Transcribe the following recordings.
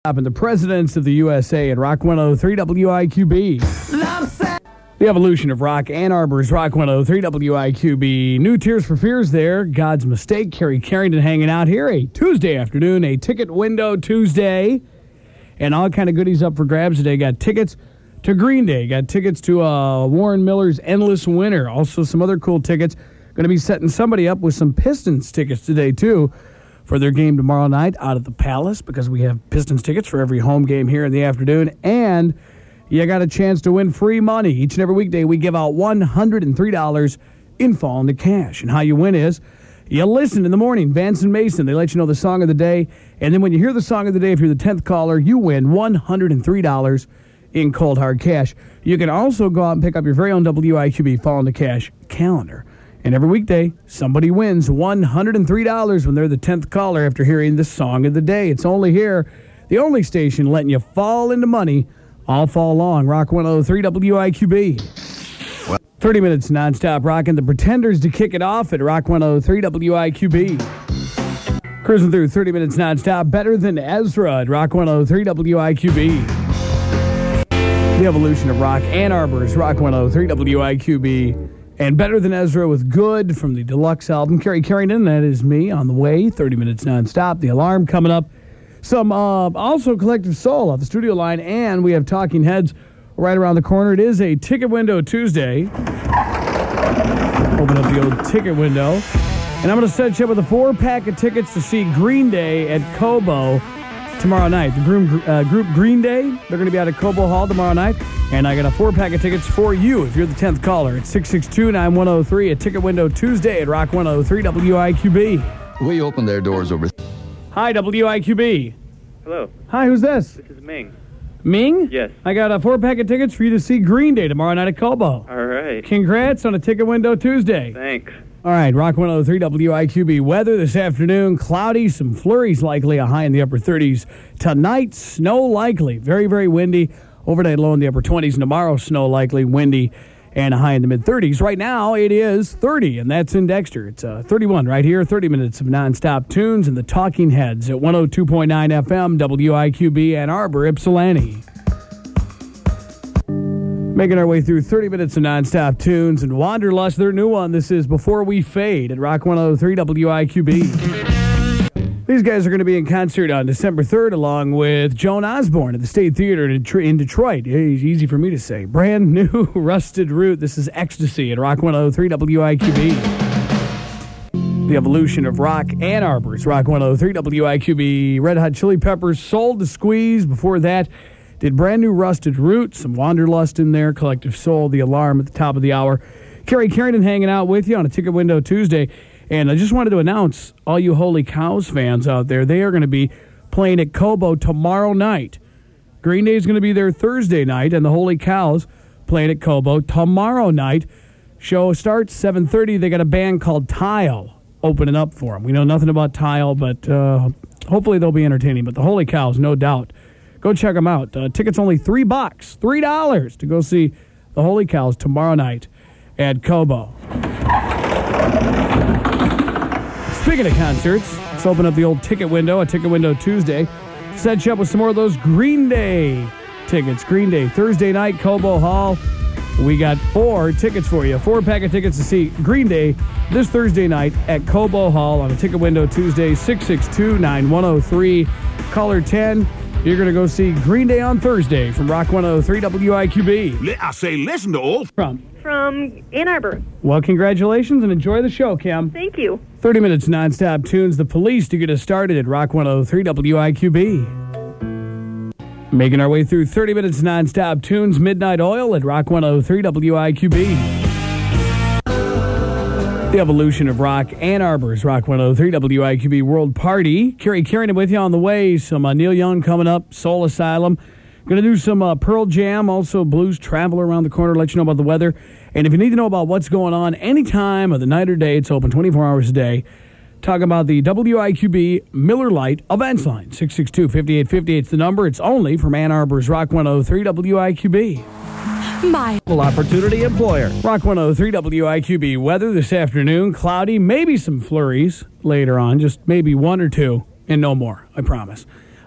And the presidents of the USA at Rock 103 WIQB. The evolution of rock, Ann Arbor's Rock 103 WIQB. New Tears for Fears there. God's Mistake. Kerry Carrington hanging out here. A Tuesday afternoon, a ticket window Tuesday. And all kind of goodies up for grabs today. Got tickets to Green Day. Got tickets to Warren Miller's Endless Winter. Also some other cool tickets. Going to be setting somebody up with some Pistons tickets today, too, for their game tomorrow night out at the Palace, because we have Pistons tickets for every home game here in the afternoon. And you got a chance to win free money. Each and every weekday, we give out $103 in Fall into Cash. And how you win is you listen in the morning. Vance and Mason, they let you know the song of the day. And then when you hear the song of the day, if you're the 10th caller, you win $103 in cold hard cash. You can also go out and pick up your very own WIQB Fall into Cash calendar. And every weekday, somebody wins $103 when they're the 10th caller after hearing the song of the day. It's only here, the only station letting you fall into money all fall long. Rock 103 WIQB. 30 minutes nonstop rocking the Pretenders to kick it off at Rock 103 WIQB. Cruising through 30 minutes nonstop. Better Than Ezra at Rock 103 WIQB. The evolution of rock, Ann Arbor's Rock 103 WIQB. And Better Than Ezra with Good from the deluxe album. Kerry Carrington, that is me, on the way. 30 minutes nonstop. The Alarm coming up. Some also Collective Soul off the studio line. And we have Talking Heads right around the corner. It is a ticket window Tuesday. Open up the old ticket window. And I'm going to set you up with a 4-pack of tickets to see Green Day at Cobo tomorrow night. The group Green Day, they're going to be out at Cobo Hall tomorrow night. And I got a 4-pack of tickets for you if you're the 10th caller. It's 662-9103, a ticket window Tuesday at Rock 103 WIQB. We open their doors over. Hi, WIQB. Hello. Hi, who's this? This is Ming. Ming? Yes. I got a 4-pack of tickets for you to see Green Day tomorrow night at Cobo. All right. Congrats on a ticket window Tuesday. Thanks. All right, Rock 103 WIQB. Weather this afternoon, cloudy, some flurries likely, a high in the upper 30s. Tonight, snow likely, very, very windy. Overnight low in the upper 20s. Tomorrow, snow likely, windy, and a high in the mid-30s. Right now, it is 30, and that's in Dexter. It's 31 right here. 30 minutes of nonstop tunes and the Talking Heads at 102.9 FM, WIQB, Ann Arbor, Ypsilanti. Making our way through 30 minutes of nonstop tunes and Wanderlust, their new one. This is Before We Fade at Rock 103 WIQB. These guys are going to be in concert on December 3rd along with Joan Osborne at the State Theater in Detroit. Easy for me to say. Brand new Rusted Root. This is Ecstasy at Rock 103 WIQB. The evolution of rock, Ann Arbor's Rock 103 WIQB. Red Hot Chili Peppers, Soul to Squeeze. Before that, did brand new Rusted Root, some Wanderlust in there, Collective Soul, The Alarm at the top of the hour. Kerry Carrington hanging out with you on a ticket window Tuesday. And I just wanted to announce, all you Holy Cows fans out there, they are going to be playing at Cobo tomorrow night. Green Day is going to be there Thursday night, and the Holy Cows playing at Cobo tomorrow night. Show starts 7:30. They got a band called Tile opening up for them. We know nothing about Tile, but hopefully they'll be entertaining. But the Holy Cows, no doubt. Go check them out. Tickets only $3, $3 to go see the Holy Cows tomorrow night at Cobo. Speaking of concerts, let's open up the old ticket window, a ticket window Tuesday. Set you up with some more of those Green Day tickets. Green Day, Thursday night, Cobo Hall. We got 4 tickets for you. 4-pack of tickets to see Green Day this Thursday night at Cobo Hall on a ticket window Tuesday, 662-9103. Caller 10. You're going to go see Green Day on Thursday from Rock 103 WIQB. I say listen to all. From Ann Arbor. Well, congratulations and enjoy the show, Kim. Thank you. 30 minutes nonstop tunes. The Police to get us started at Rock 103 WIQB. Making our way through 30 minutes nonstop tunes. Midnight Oil at Rock 103 WIQB. The evolution of rock, Ann Arbor's Rock 103 WIQB World Party. Kerry Carrington with you on the way. Some Neil Young coming up, Soul Asylum. Going to do some Pearl Jam, also Blues Traveler around the corner, let you know about the weather. And if you need to know about what's going on any time of the night or day, it's open 24 hours a day. Talking about the WIQB Miller Lite events line. 662-5858 is the number. It's only from Ann Arbor's Rock 103 WIQB. My opportunity employer. Rock 103 WIQB. Weather this afternoon, cloudy, maybe some flurries later on, just maybe 1 or 2, and no more, I promise.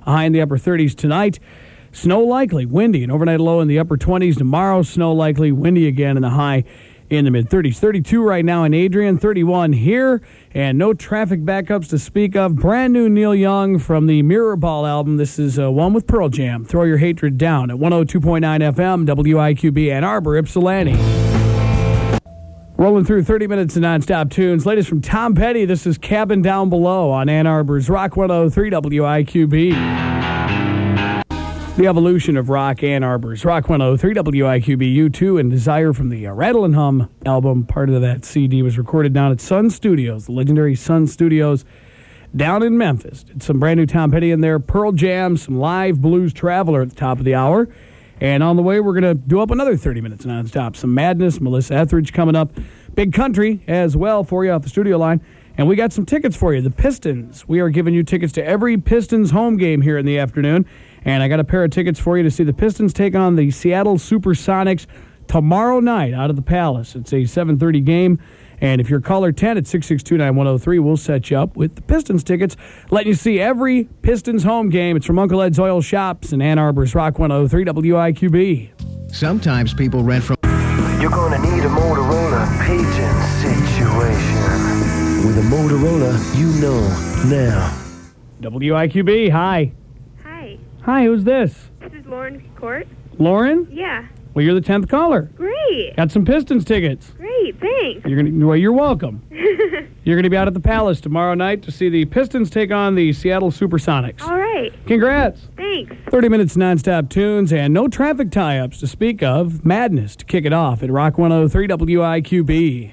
a high in the upper 30s tonight. Snow likely, windy, an overnight low in the upper 20s tomorrow. Snow likely, windy again, and a high in the mid-30s. 32 right now in Adrian, 31 here, and no traffic backups to speak of. Brand new Neil Young from the Mirrorball album. This is one with Pearl Jam. Throw Your Hatred Down at 102.9 FM, WIQB Ann Arbor, Ypsilanti. Rolling through 30 minutes of nonstop tunes. Latest from Tom Petty. This is Cabin Down Below on Ann Arbor's Rock 103 WIQB. The evolution of rock, Ann Arbor's Rock 103 WIQB, U2, and Desire from the Rattle and Hum album. Part of that CD was recorded down at Sun Studios, the legendary Sun Studios down in Memphis. Did some brand new Tom Petty in there, Pearl Jam, some live Blues Traveler at the top of the hour. And on the way, we're going to do up another 30 minutes nonstop. Some Madness, Melissa Etheridge coming up. Big country as well for you off the studio line. And we got some tickets for you. The Pistons. We are giving you tickets to every Pistons home game here in the afternoon. And I got a pair of tickets for you to see the Pistons take on the Seattle Supersonics tomorrow night out of the Palace. It's a 7:30 game. And if you're caller 10 at 662-9103, we'll set you up with the Pistons tickets, letting you see every Pistons home game. It's from Uncle Ed's Oil Shops in Ann Arbor's Rock 103 WIQB. Sometimes people rent from... You're gonna need a Motorola paging situation. With a Motorola, you know now. WIQB, hi. Hi. Hi, who's this? This is Lauren Court. Lauren? Yeah. Well, you're the 10th caller. Great. Got some Pistons tickets. Great. Thanks. You're welcome. You're going to be out at the Palace tomorrow night to see the Pistons take on the Seattle Supersonics. All right. Congrats. Thanks. 30 minutes nonstop tunes and no traffic tie-ups to speak of. Madness to kick it off at Rock 103 WIQB.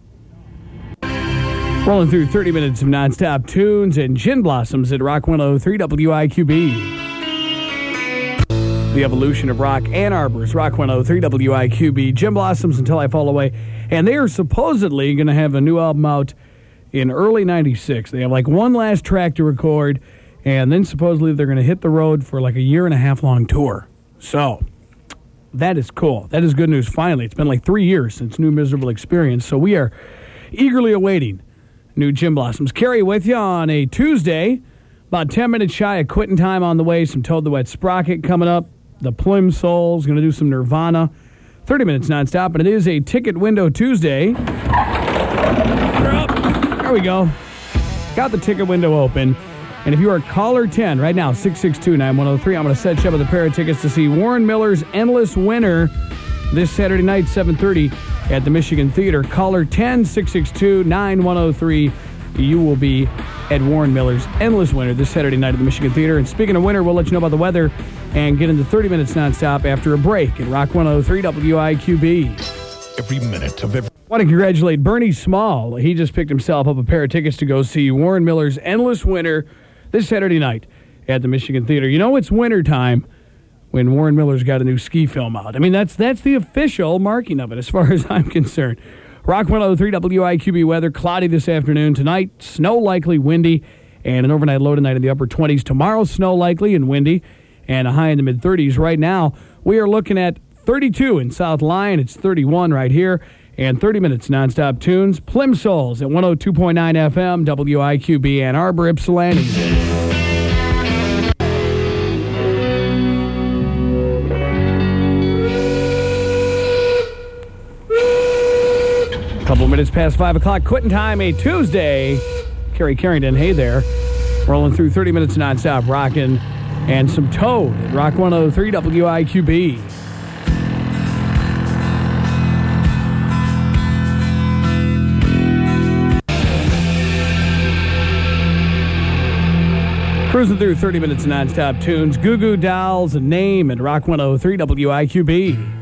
Rolling through 30 minutes of nonstop tunes and Gin Blossoms at Rock 103 WIQB. The evolution of rock, Ann Arbor's Rock 103 WIQB. Gin Blossoms Until I Fall Away. And they are supposedly going to have a new album out in early 96. They have like one last track to record, and then supposedly they're going to hit the road for like a 1.5 year long tour. So that is cool. That is good news finally. It's been like 3 years since New Miserable Experience, so we are eagerly awaiting new Gin Blossoms. Carrie with you on a Tuesday, about 10 minutes shy of quitting time on the way. Some Toad the Wet Sprocket coming up. The Plim Souls going to do some Nirvana. 30 minutes nonstop, and it is a Ticket Window Tuesday. There we go. Got the ticket window open. And if you are caller 10 right now, 662-9103, I'm going to set you up with a pair of tickets to see Warren Miller's Endless Winter this Saturday night, 7:30 at the Michigan Theater. Caller 10, 662-9103. You will be at Warren Miller's Endless Winter this Saturday night at the Michigan Theater. And speaking of winter, we'll let you know about the weather and get into 30 minutes nonstop after a break at Rock 103 WIQB. Every minute of every... I want to congratulate Bernie Small. He just picked himself up a pair of tickets to go see Warren Miller's Endless Winter this Saturday night at the Michigan Theater. You know it's winter time when Warren Miller's got a new ski film out. I mean, that's the official marking of it as far as I'm concerned. Rock 103 WIQB weather, cloudy this afternoon. Tonight, snow likely, windy, and an overnight low tonight in the upper 20s. Tomorrow, snow likely and windy, and a high in the mid-30s. Right now, we are looking at 32 in South Lyon. It's 31 right here, and 30 minutes nonstop tunes. Plim Souls at 102.9 FM, WIQB Ann Arbor, Ypsilanti. Couple minutes past 5 o'clock, quitting time, a Tuesday. Carrie Carrington, hey there. Rolling through 30 minutes nonstop, rocking, and some Toad at Rock 103 WIQB. Cruising through 30 minutes nonstop tunes. Goo Goo Dolls, a Name at Rock 103 WIQB.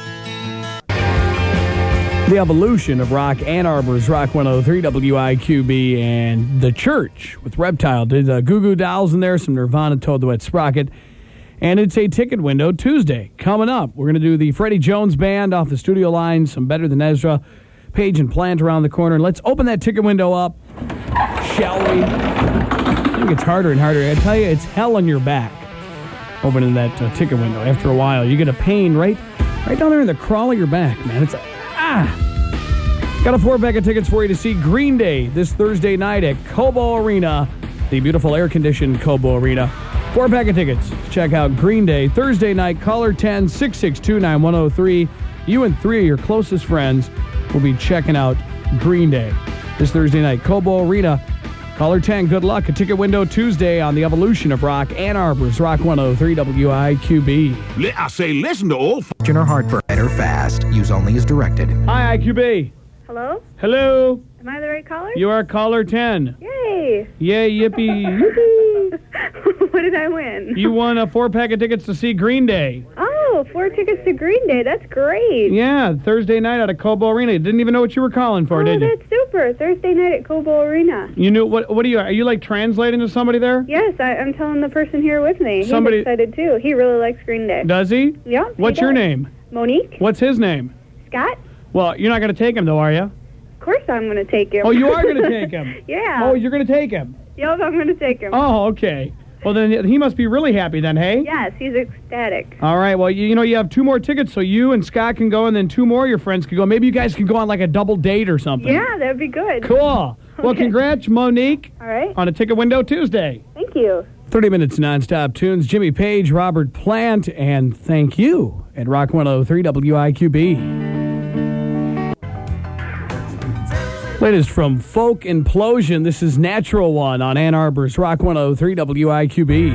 The evolution of rock, Ann Arbor's Rock 103 WIQB, and The Church with Reptile did Goo Goo Dolls in there, some Nirvana, Toad the Wet Sprocket, and it's a Ticket Window Tuesday. Coming up, we're going to do the Freddie Jones Band off the studio line, some Better Than Ezra, Page and Plant around the corner. Let's open that ticket window up, shall we? I think it's harder and harder. I tell you, it's hell on your back opening that ticket window. After a while, you get a pain right down there in the crawl of your back, man. It's Got a 4-pack of tickets for you to see Green Day this Thursday night at Cobo Arena, the beautiful air-conditioned Cobo Arena. 4-pack of tickets. Check out Green Day Thursday night. Caller 10-662-9103. You and 3 of your closest friends will be checking out Green Day this Thursday night. Cobo Arena. Caller 10, good luck. A ticket window Tuesday on the Evolution of Rock, Ann Arbor's Rock 103 WIQB. I say listen to old or heartburn or fast. Use only as directed. Hi, IQB. Hello? Hello. Am I the right caller? You are caller 10. Yay! Yay, yippee. What did I win? You won a 4-pack of tickets to see Green Day. Oh, 4 tickets to Green Day. That's great. Yeah, Thursday night at a Cobo Arena. Didn't even know what you were calling for, did you? That's super. Thursday night at Cobo Arena. You knew, what are you like translating to somebody there? Yes, I'm telling the person here with me. Somebody- He's excited too. He really likes Green Day. Does he? Yeah. What's he your does. name? Monique? What's his name? Scott? Well, you're not going to take him, though, are you? Of course I'm going to take him. Oh, you are going to take him? Yeah. Oh, you're going to take him? Yep, I'm going to take him. Oh, okay. Well, then he must be really happy then, hey? Yes, he's ecstatic. All right, well, you have 2 more tickets, so you and Scott can go, and then 2 more of your friends can go. Maybe you guys can go on like a double date or something. Yeah, that'd be good. Cool. Well, Okay. congrats, Monique, All right. on a ticket window Tuesday. Thank you. 30 minutes nonstop tunes. Jimmy Page, Robert Plant, and thank you at Rock 103 WIQB. Latest from Folk Implosion. This is Natural One on Ann Arbor's Rock 103 WIQB.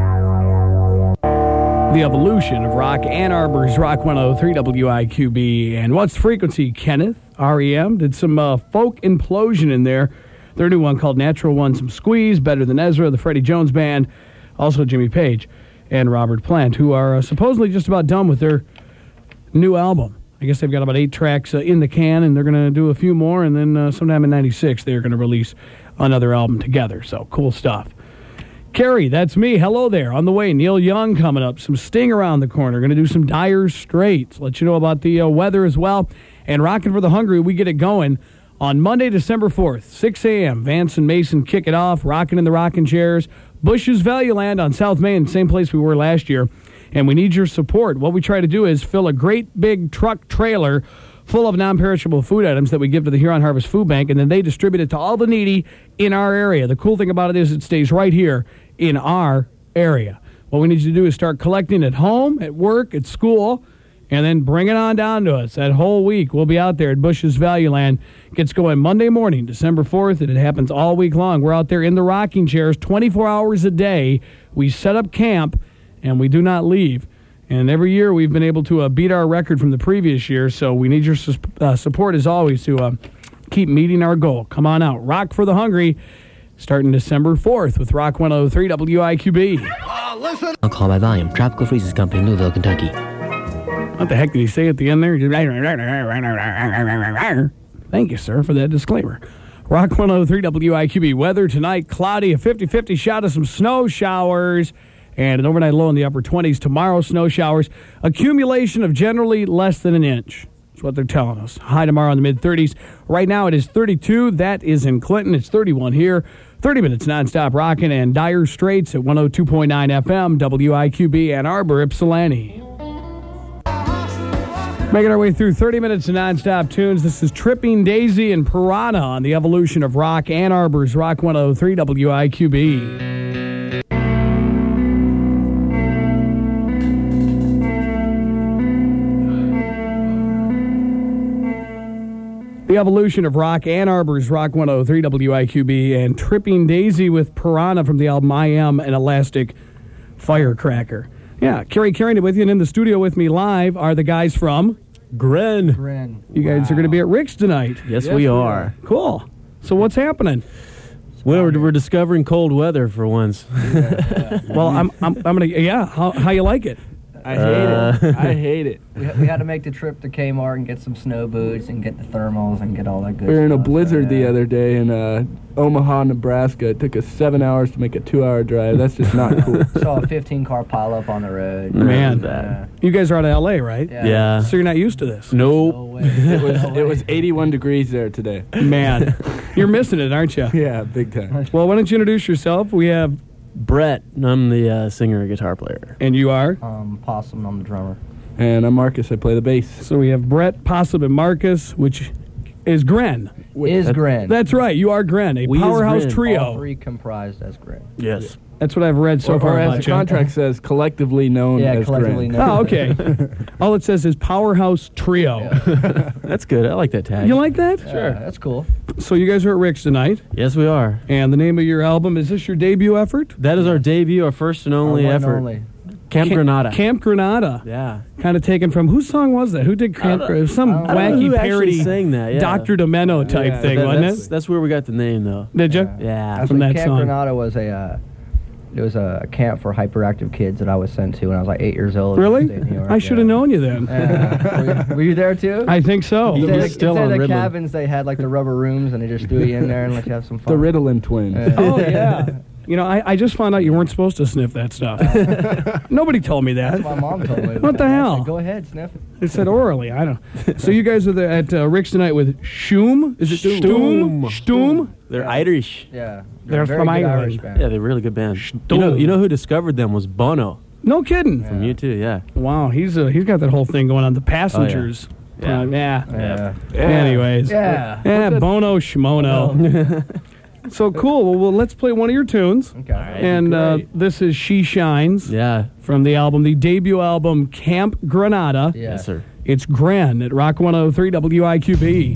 The evolution of rock, Ann Arbor's Rock 103 WIQB. And what's the frequency, Kenneth? REM did some Folk Implosion in there. Their new one called Natural One, some Squeeze, Better Than Ezra, the Freddie Jones Band, also Jimmy Page and Robert Plant, who are supposedly just about done with their new album. I guess they've got about 8 tracks in the can, and they're going to do a few more, and then sometime in 96 they're going to release another album together. So, cool stuff. Carrie, that's me. Hello there. On the way, Neil Young coming up. Some Sting around the corner. Going to do some Dire Straits. Let you know about the weather as well. And Rockin' for the Hungry, we get it going on Monday, December 4th, 6 a.m. Vance and Mason kick it off. Rockin' in the Rockin' Chairs. Bush's Value Land on South Main, same place we were last year. And we need your support. What we try to do is fill a great big truck trailer full of non-perishable food items that we give to the Huron Harvest Food Bank, and then they distribute it to all the needy in our area. The cool thing about it is it stays right here in our area. What we need you to do is start collecting at home, at work, at school, and then bring it on down to us. That whole week, we'll be out there at Bush's Value Land. Gets going Monday morning, December 4th, and it happens all week long. We're out there in the rocking chairs 24 hours a day. We set up camp, and we do not leave. And every year we've been able to beat our record from the previous year, so we need your support as always to keep meeting our goal. Come on out. Rock for the Hungry, starting December 4th with Rock 103 WIQB. On Call by Volume, Tropical Freezes Company, Louisville, Kentucky. What the heck did he say at the end there? Thank you, sir, for that disclaimer. Rock 103 WIQB. Weather tonight, cloudy, a 50-50 shot of some snow showers, and an overnight low in the upper 20s. Tomorrow, snow showers. Accumulation of generally less than an inch. That's what they're telling us. High tomorrow in the mid-30s. Right now it is 32. That is in Clinton. It's 31 here. 30 minutes nonstop rocking and Dire Straits at 102.9 FM, WIQB, Ann Arbor, Ypsilanti. Making our way through 30 minutes of nonstop tunes. This is Tripping Daisy and Piranha on the evolution of rock. Ann Arbor's Rock 103 WIQB. The evolution of rock, Ann Arbor's Rock 103 WIQB, and Tripping Daisy with Piranha from the album I Am an Elastic Firecracker. Yeah, Kerry Carrington with you, and in the studio with me live are the guys from Gren. You guys are going to be at Rick's tonight. Yes, we are. Cool. So what's happening? Well, we're discovering cold weather for once. Well, I'm gonna. Yeah, how you like it? I hate it. I hate it. We had to make the trip to Kmart and get some snow boots and get the thermals and get all that good stuff. We were in a blizzard the other day in Omaha, Nebraska. It took us 7 hours to make a 2-hour drive. That's just not cool. Saw a 15-car pileup on the road. Man, you guys are out of L.A., right? Yeah. So you're not used to this? Nope. No way. It was 81 degrees there today. Man, you're missing it, aren't you? Yeah, big time. Well, why don't you introduce yourself? We have Brett. I'm the singer and guitar player. And you are? Possum, I'm the drummer. And I'm Marcus. I play the bass. So we have Brett, Possum, and Marcus, which is Gren. Gren. That's right. You are Gren, a We is powerhouse Gren. trio. All three comprised as Gren. Yes. That's what I've read so far or as about the you. contract says, collectively known Yeah, as collectively Gren. known. Oh, okay. All it says is powerhouse trio. That's good. I like that tag. You like that? Sure. That's cool. So you guys are at Rick's tonight, Yes, we are. and the name of your album, is this your debut effort? That is our debut, our first and only Our one and effort. only. Camp Granada. Camp Granada. Yeah. Kind of taken from, whose song was that? Who did Camp Granada? Some I don't know wacky who actually parody sang that. Yeah. Dr. Demeno type thing, wasn't it? That's where we got the name, though. Did you? Yeah. From that Camp song. Granada was it was a camp for hyperactive kids that I was sent to when I was like 8 years old. in Really? upstate New York, I should have known you then. Were you there too? I think so. He- Instead He's of, still instead on of the Ritalin. cabins, they had like the rubber rooms, and they just threw you in there and let you have some The fun. Ritalin twins. Oh, yeah. You know, I just found out you weren't supposed to sniff that stuff. Nobody told me that. That's what my mom told me. What the I hell? said, go ahead, sniff it. It said orally. I don't. So you guys are at Rick's tonight with Shoom? Is it Stoom. Stoom? They're Irish. Yeah. They're a very from good Ireland. Irish band. Yeah, they're a really good band. You know who discovered them was Bono No kidding. from U2, yeah. Wow, he's got that whole thing going on. The Passengers. Yeah. Yeah. Yeah. Anyways. Yeah. Yeah, Bono Shimono. So cool. Well, let's play one of your tunes. Okay. And this is She Shines Yeah. from the album, the debut album, Camp Granada. Yeah. Yes, sir. It's Gren at Rock 103 WIQB.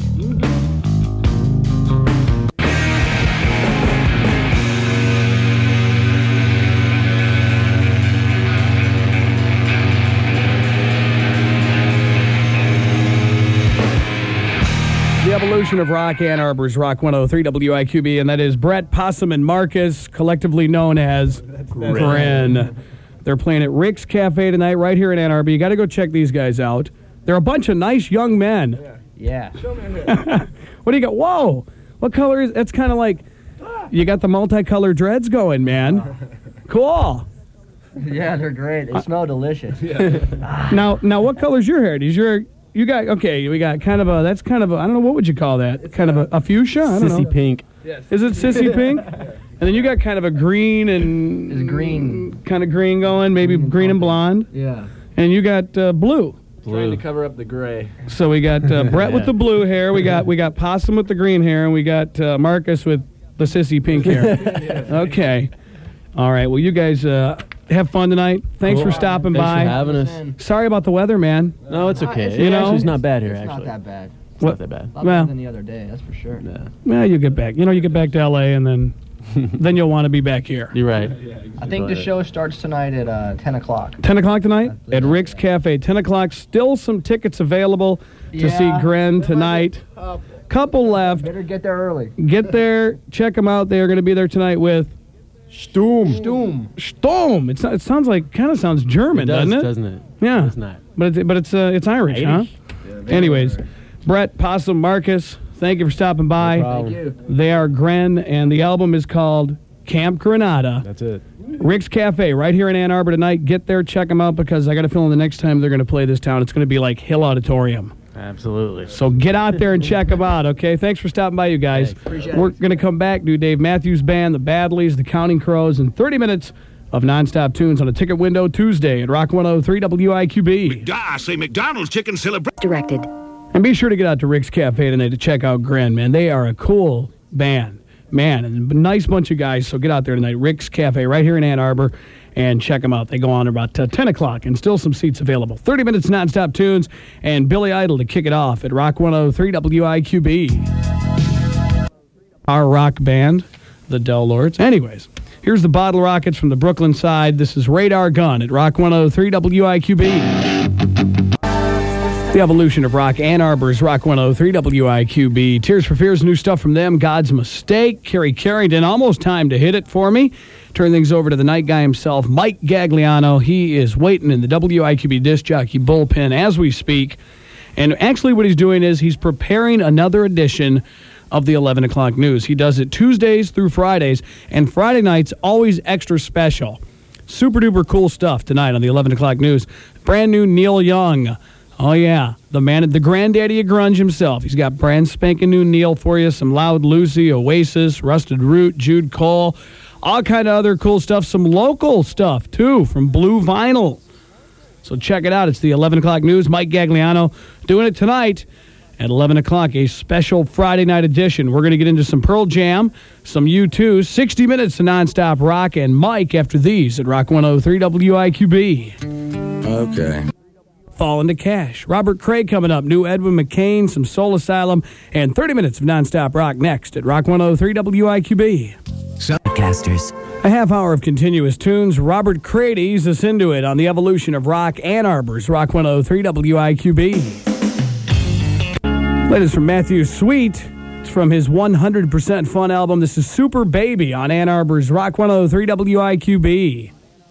The evolution of rock, Ann Arbor's Rock 103 WIQB, and that is Brett, Possum, and Marcus, collectively known as Gren. They're playing at Rick's Cafe tonight, right here in Ann Arbor. You got to go check these guys out. They're a bunch of nice young men. Yeah. What do you got? Whoa! What color is? That's kind of like you got the multicolored dreads going, man. Cool. Yeah, they're great. They smell delicious. Now, what color's your hair? We got kind of a, that's kind of a, I don't know, what would you call that? Kind of a fuchsia? I don't Sissy know. Pink. Is it sissy pink? And then you got kind of a green and... It's green. Kind of green going, maybe green and blonde. Yeah. And you got blue. Trying to cover up the gray. So we got Brett with the blue hair, we got Possum with the green hair, and we got Marcus with the sissy pink hair. Okay. All right, well, you guys have fun tonight. Thanks for stopping Thanks by. for having us. Sorry about the weather, man. No, it's okay. It's- You know? It's not bad here, It's actually. not that bad. It's not that bad. A lot Well- better than the other day, that's for sure. Yeah. Well, you get back. You get back to L.A. and then then you'll want to be back here. You're right. I think the show starts tonight at 10 o'clock. 10 o'clock tonight at Rick's Cafe. 10 o'clock. Still some tickets available to see Gren tonight. Couple left. Better get there early. Get there. Check them out. They are going to be there tonight with Stoom. Sturm. It sounds like, kind of sounds German, doesn't it? Doesn't it? Yeah. It's not. But it's Irish, huh? Anyways, Brett, Possum, Marcus, thank you for stopping by. Thank you. They are Gren, and the album is called Camp Granada. That's it. Rick's Cafe, right here in Ann Arbor tonight. Get there, check them out, because I got a feeling the next time they're going to play this town, it's going to be like Hill Auditorium. Absolutely. So get out there and check them out, okay? Thanks for stopping by, you guys. We're going to come back, do Dave Matthews Band, the Badleys, the Counting Crows, and 30 minutes of nonstop tunes on a ticket window Tuesday at Rock 103 WIQB. I say McDonald's chicken celebration. Directed. And be sure to get out to Rick's Cafe tonight to check out Gren, man. They are a cool band, man, and a nice bunch of guys. So get out there tonight, Rick's Cafe, right here in Ann Arbor, and check them out. They go on about 10 o'clock, and still some seats available. 30 minutes nonstop tunes, and Billy Idol to kick it off at Rock 103 WIQB. Our rock band, the Del Lords. Anyways, here's the Bottle Rockets from the Brooklyn side. This is Radar Gun at Rock 103 WIQB. The evolution of rock, Ann Arbor's Rock 103 WIQB. Tears for Fears, new stuff from them. God's Mistake. Kerry Carrington, almost time to hit it for me. Turn things over to the night guy himself, Mike Gagliano. He is waiting in the WIQB disc jockey bullpen as we speak. And actually what he's doing is he's preparing another edition of the 11 o'clock news. He does it Tuesdays through Fridays, and Friday night's always extra special. Super duper cool stuff tonight on the 11 o'clock news. Brand new Neil Young. Oh, yeah, the man, the granddaddy of grunge himself. He's got brand spanking new Neil for you, some Loud Lucy, Oasis, Rusted Root, Jude Cole, all kind of other cool stuff, some local stuff, too, from Blue Vinyl. So check it out. It's the 11 o'clock news. Mike Gagliano doing it tonight. At 11 o'clock, a special Friday night edition. We're going to get into some Pearl Jam, some U2, 60 minutes of nonstop rock, and Mike after these at Rock 103 WIQB. Okay. Fall into Cash. Robert Craig coming up. New Edwin McCain, some Soul Asylum, and 30 minutes of nonstop rock next at Rock 103 WIQB. Casters. A half hour of continuous tunes. Robert Craig eases us into it on the evolution of rock. Ann Arbor's Rock 103 WIQB. Latest from Matthew Sweet. It's from his 100% Fun album. This is Super Baby on Ann Arbor's Rock 103 WIQB.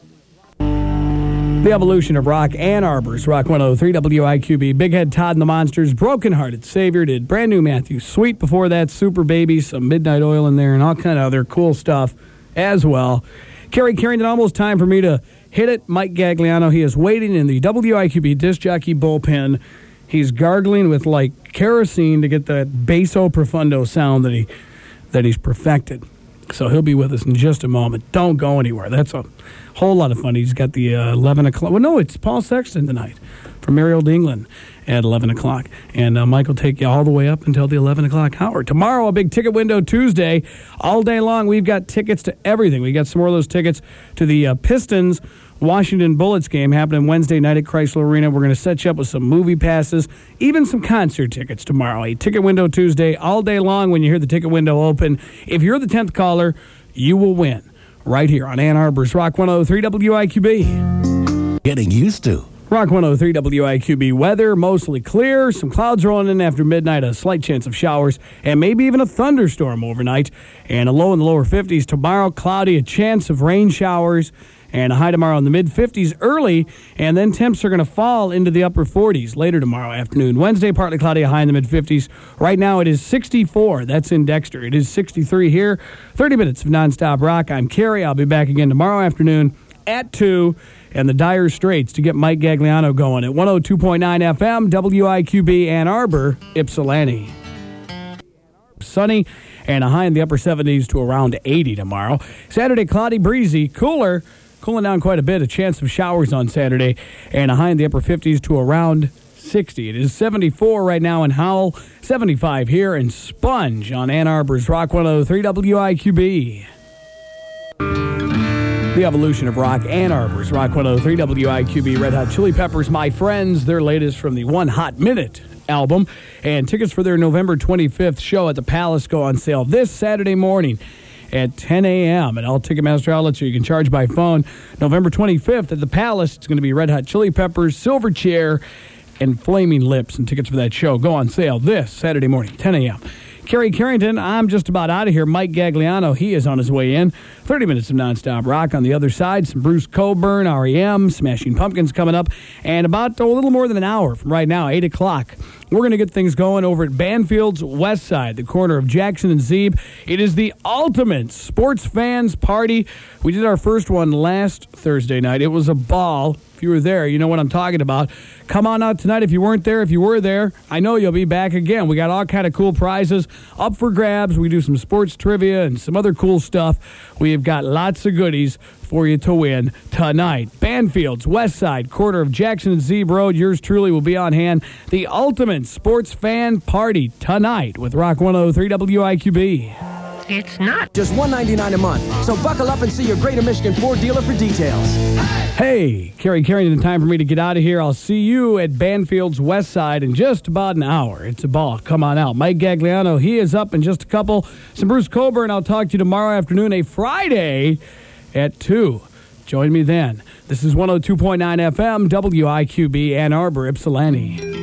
The evolution of rock. Ann Arbor's Rock 103 WIQB. Big Head Todd and the Monsters. Broken Hearted Savior did brand new Matthew Sweet. Before that, Super Baby, some Midnight Oil in there, and all kind of other cool stuff as well. Kerry Carrington, almost time for me to hit it. Mike Gagliano, he is waiting in the WIQB disc jockey bullpen. He's gargling with like kerosene to get that basso profundo sound that he's perfected. So he'll be with us in just a moment. Don't go anywhere. That's a whole lot of fun. He's got the 11 o'clock. Well, no, it's Paul Sexton tonight from Merry Old England at 11 o'clock. And Mike will take you all the way up until the 11 o'clock hour. Tomorrow, a big ticket window Tuesday. All day long, we've got tickets to everything. We got some more of those tickets to the Pistons Washington Bullets game happening Wednesday night at Chrysler Arena. We're going to set you up with some movie passes, even some concert tickets tomorrow. A ticket window Tuesday all day long. When you hear the ticket window open, if you're the 10th caller, you will win right here on Ann Arbor's Rock 103 WIQB. Getting used to. Rock 103 WIQB weather, mostly clear. Some clouds rolling in after midnight, a slight chance of showers, and maybe even a thunderstorm overnight. And a low in the lower 50s. Tomorrow, cloudy, a chance of rain showers. And a high tomorrow in the mid-50s early, and then temps are going to fall into the upper 40s later tomorrow afternoon. Wednesday, partly cloudy, a high in the mid-50s. Right now it is 64. That's in Dexter. It is 63 here. 30 minutes of nonstop rock. I'm Kerry. I'll be back again tomorrow afternoon at 2. And the Dire Straits to get Mike Gagliano going at 102.9 FM, WIQB, Ann Arbor, Ypsilanti. Sunny and a high in the upper 70s to around 80 tomorrow. Saturday, cloudy, breezy, cooling down quite a bit. A chance of showers on Saturday and a high in the upper 50s to around 60. It is 74 right now in Howell, 75 here in Sponge on Ann Arbor's Rock 103 WIQB. The evolution of rock. Ann Arbor's Rock 103 WIQB. Red Hot Chili Peppers, My Friends, their latest from the One Hot Minute album. And tickets for their November 25th show at the Palace go on sale this Saturday morning at 10 a.m. at all Ticketmaster outlets, so you can charge by phone. November 25th at the Palace, it's going to be Red Hot Chili Peppers, Silverchair, and Flaming Lips. And tickets for that show go on sale this Saturday morning, 10 a.m. Kerry Carrington, I'm just about out of here. Mike Gagliano, he is on his way in. 30 minutes of nonstop rock on the other side. Some Bruce Coburn, R.E.M., Smashing Pumpkins coming up. And about a little more than an hour from right now, 8 o'clock, we're going to get things going over at Banfield's West Side, the corner of Jackson and Zeeb. It is the ultimate sports fans party. We did our first one last Thursday night. It was a ball. If you were there, you know what I'm talking about. Come on out tonight if you weren't there. If you were there, I know you'll be back again. We got all kind of cool prizes up for grabs. We do some sports trivia and some other cool stuff. We have got lots of goodies for you to win tonight. Banfield's West Side, corner of Jackson and Zeeb Road. Yours truly will be on hand. The ultimate sports fan party tonight with Rock 103 WIQB. It's not Just $1.99 a month. So buckle up and see your Greater Michigan Ford dealer for details. Hey, Kerry Carrington, time for me to get out of here. I'll see you at Banfield's West Side in just about an hour. It's a ball. Come on out. Mike Gagliano, he is up in just a couple. Some Bruce Coburn. I'll talk to you tomorrow afternoon, a Friday at 2. Join me then. This is 102.9 FM, WIQB, Ann Arbor, Ypsilanti.